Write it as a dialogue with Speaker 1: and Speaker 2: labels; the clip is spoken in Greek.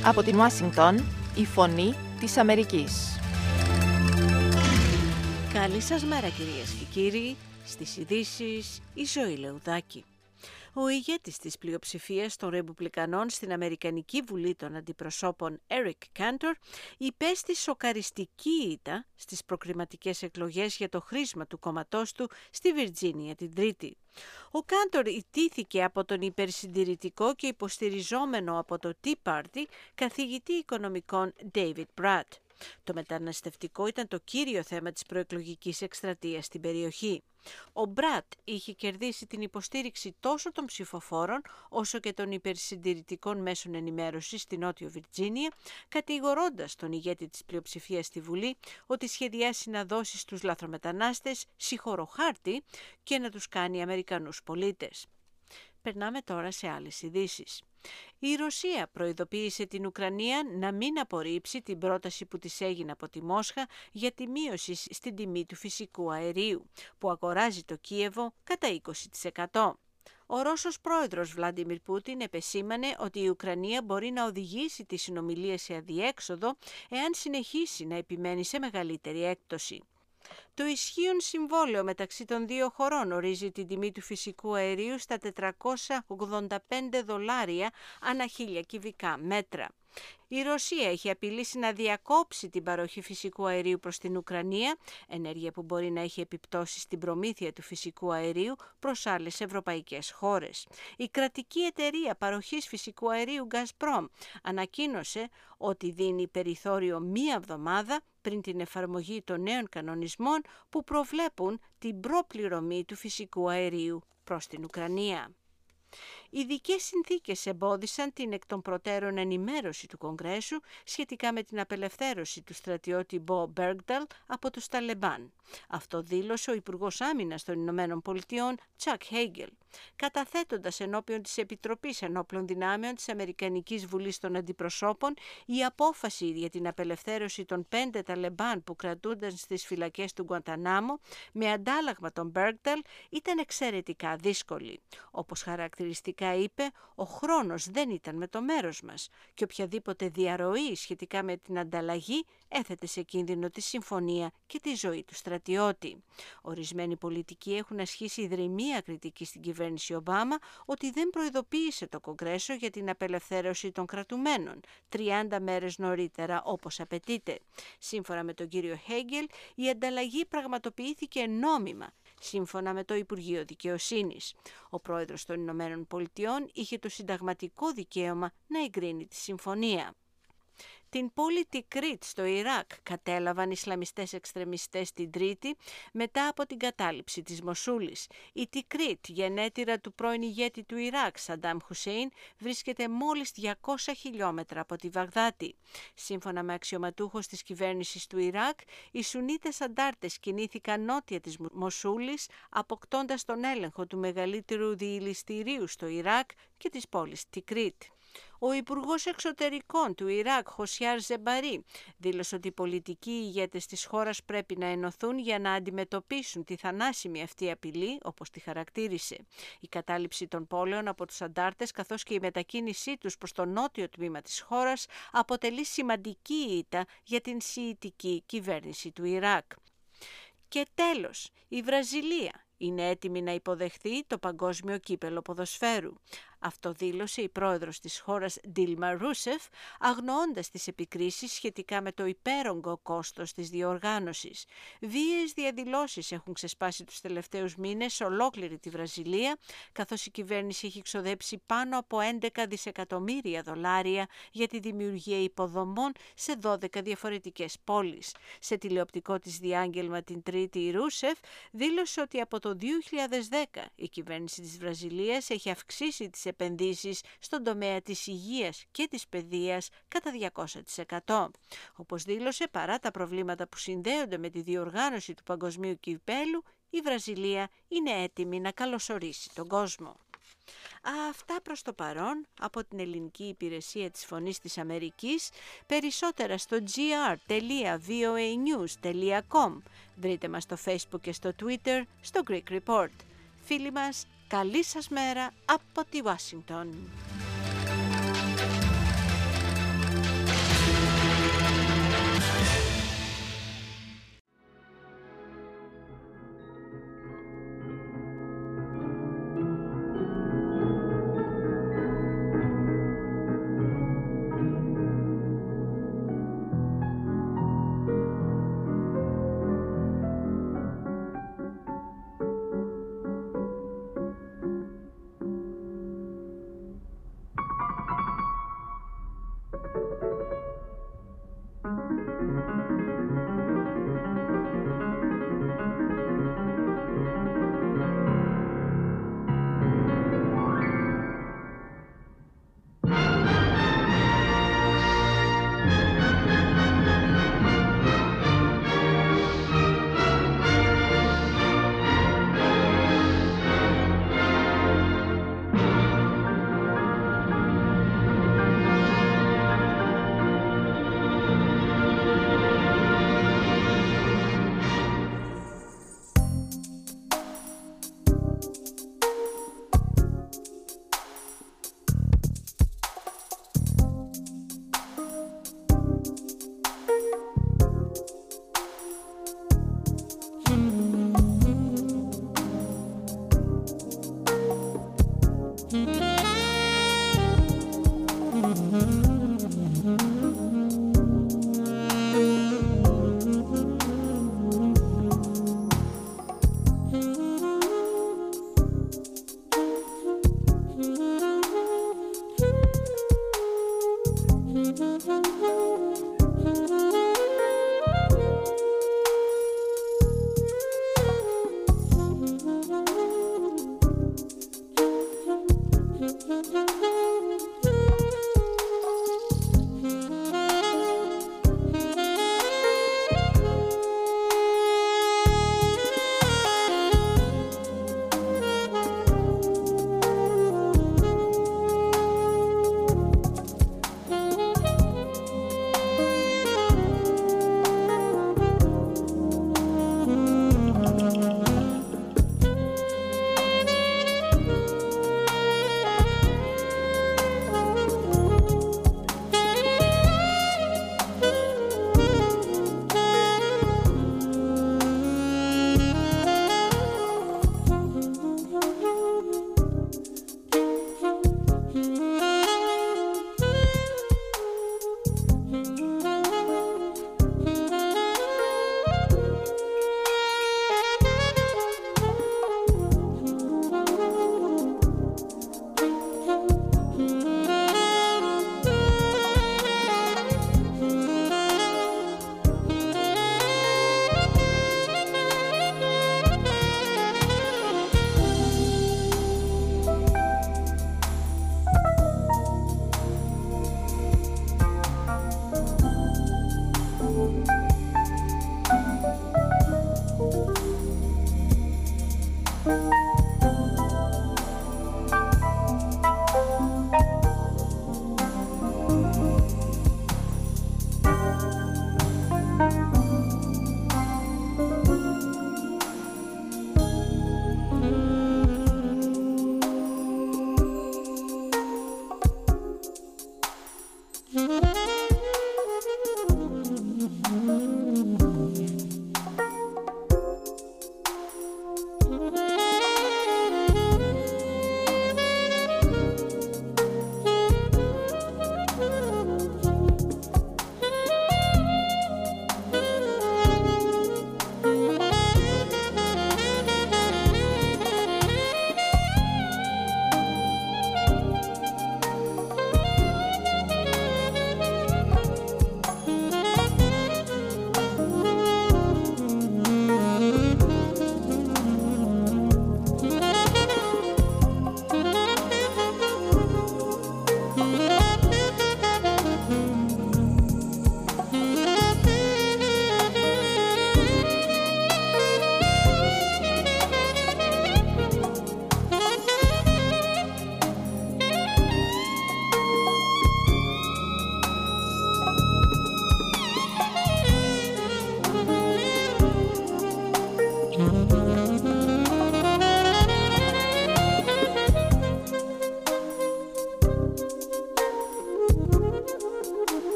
Speaker 1: Από την Ουάσιγκτον, η φωνή της Αμερικής.
Speaker 2: Καλή σας μέρα κυρίες και κύριοι, στις ειδήσεις η Ζωή Λεουδάκη. Ο ηγέτης της πλειοψηφίας των Ρεπουμπλικανών στην Αμερικανική Βουλή των Αντιπροσώπων, Eric Cantor, υπέστη σοκαριστική ήττα στις προκριματικές εκλογές για το χρήσμα του κόμματός του στη Βιρτζίνια την Τρίτη. Ο Κάντερ ιτήθηκε από τον υπερσυντηρητικό και υποστηριζόμενο από το Tea Party καθηγητή οικονομικών David Brat. Το μεταναστευτικό ήταν το κύριο θέμα της προεκλογικής εκστρατείας στην περιοχή. Ο Μπρατ είχε κερδίσει την υποστήριξη τόσο των ψηφοφόρων όσο και των υπερσυντηρητικών μέσων ενημέρωσης στη Νότιο Βιρτζίνια, κατηγορώντας τον ηγέτη της πλειοψηφίας στη Βουλή ότι σχεδιάσει να δώσει στους λαθρομετανάστες συγχωροχάρτη και να τους κάνει Αμερικανούς πολίτες. Περνάμε τώρα σε άλλες ειδήσεις. Η Ρωσία προειδοποίησε την Ουκρανία να μην απορρίψει την πρόταση που της έγινε από τη Μόσχα για τη μείωση στην τιμή του φυσικού αερίου, που αγοράζει το Κίεβο κατά 20%. Ο Ρώσος πρόεδρος Βλάντιμιρ Πούτιν επεσήμανε ότι η Ουκρανία μπορεί να οδηγήσει τις συνομιλίες σε αδιέξοδο εάν συνεχίσει να επιμένει σε μεγαλύτερη έκπτωση. Το ισχύον συμβόλαιο μεταξύ των δύο χωρών ορίζει την τιμή του φυσικού αερίου στα $485 ανά 1.000 κυβικά μέτρα. Η Ρωσία έχει απειλήσει να διακόψει την παροχή φυσικού αερίου προς την Ουκρανία, ενέργεια που μπορεί να έχει επιπτώσεις στην προμήθεια του φυσικού αερίου προς άλλες ευρωπαϊκές χώρες. Η κρατική εταιρεία παροχής φυσικού αερίου Gazprom ανακοίνωσε ότι δίνει περιθώριο μία εβδομάδα πριν την εφαρμογή των νέων κανονισμών που προβλέπουν την προπληρωμή του φυσικού αερίου προς την Ουκρανία. Ειδικές συνθήκες εμπόδισαν την εκ των προτέρων ενημέρωση του Κογκρέσου σχετικά με την απελευθέρωση του στρατιώτη Μπο Μπέργκνταλ από τους Ταλεμπάν. Αυτό δήλωσε ο Υπουργός Άμυνας των Ηνωμένων Πολιτειών, Τσακ Χέιγγελ, καταθέτοντας ενώπιον της Επιτροπής Ενόπλων Δυνάμεων της Αμερικανικής Βουλής των Αντιπροσώπων η απόφαση για την απελευθέρωση των 5 Ταλεμπάν που κρατούνταν στις φυλακές του Γκουαντανάμο με αντάλλαγμα τον Μπέργκνταλ ήταν εξαιρετικά δύσκολη. Όπως χαρακτηριστικά είπε, ο χρόνος δεν ήταν με το μέρος μας και οποιαδήποτε διαρροή σχετικά με την ανταλλαγή έθετε σε κίνδυνο τη συμφωνία και τη ζωή του στρατιώτη. Ορισμένοι πολιτικοί έχουν ασχίσει δρυμία κριτική στην κυβέρνηση Ομπάμα ότι δεν προειδοποίησε το Κογκρέσο για την απελευθέρωση των κρατουμένων 30 μέρες νωρίτερα όπως απαιτείται. Σύμφωνα με τον κύριο Χέγγελ, η ανταλλαγή πραγματοποιήθηκε νόμιμα, σύμφωνα με το Υπουργείο Δικαιοσύνης. Ο πρόεδρος των Ηνωμένων Πολιτειών είχε το συνταγματικό δικαίωμα να εγκρίνει τη συμφωνία. Την πόλη Τικρίτ στο Ιράκ κατέλαβαν Ισλαμιστές εξτρεμιστές την Τρίτη μετά από την κατάληψη της Μοσούλης. Η Τικρίτ, γενέτειρα του πρώην ηγέτη του Ιράκ, Σαντάμ Χουσέιν, βρίσκεται μόλις 200 χιλιόμετρα από τη Βαγδάτη. Σύμφωνα με αξιωματούχος της κυβέρνησης του Ιράκ, οι Σουνίτες αντάρτες κινήθηκαν νότια της Μοσούλης, αποκτώντας τον έλεγχο του μεγαλύτερου διηληστηρίου στο Ιράκ και της πόλης Τικρίτ. Ο Υπουργός Εξωτερικών του Ιράκ, Χοσιάρ Ζεμπαρί, δήλωσε ότι οι πολιτικοί ηγέτες της χώρας πρέπει να ενωθούν για να αντιμετωπίσουν τη θανάσιμη αυτή απειλή, όπως τη χαρακτήρισε. Η κατάληψη των πόλεων από τους αντάρτες καθώς και η μετακίνησή τους προς το νότιο τμήμα της χώρας αποτελεί σημαντική ήττα για την σιητική κυβέρνηση του Ιράκ. Και τέλος, η Βραζιλία είναι έτοιμη να υποδεχθεί το παγκόσμιο κύπελο ποδοσφαίρου. Αυτό δήλωσε η πρόεδρος της χώρας Ντίλμα Ρούσεφ, αγνοώντας τις επικρίσεις σχετικά με το υπέρογκο κόστος της διοργάνωσης. Βίαιες διαδηλώσεις έχουν ξεσπάσει τους τελευταίους μήνες σε ολόκληρη τη Βραζιλία, καθώς η κυβέρνηση έχει ξοδέψει πάνω από 11 δισεκατομμύρια δολάρια για τη δημιουργία υποδομών σε 12 διαφορετικές πόλεις. Σε τηλεοπτικό της διάγγελμα την Τρίτη, η Ρούσεφ δήλωσε ότι από το 2010 η κυβέρνηση της Βραζιλίας έχει αυξήσει τις επενδύσεις στον τομέα της υγείας και της παιδείας κατά 200%. Όπως δήλωσε, παρά τα προβλήματα που συνδέονται με τη διοργάνωση του παγκοσμίου κυπέλου, η Βραζιλία είναι έτοιμη να καλωσορίσει τον κόσμο. Αυτά προς το παρόν από την ελληνική υπηρεσία της Φωνής της Αμερικής. Περισσότερα στο gr.voanews.com. Βρείτε μας στο Facebook και στο Twitter, στο Greek Report. Φίλοι μας, καλή σας μέρα από τη Ουάσιγκτον.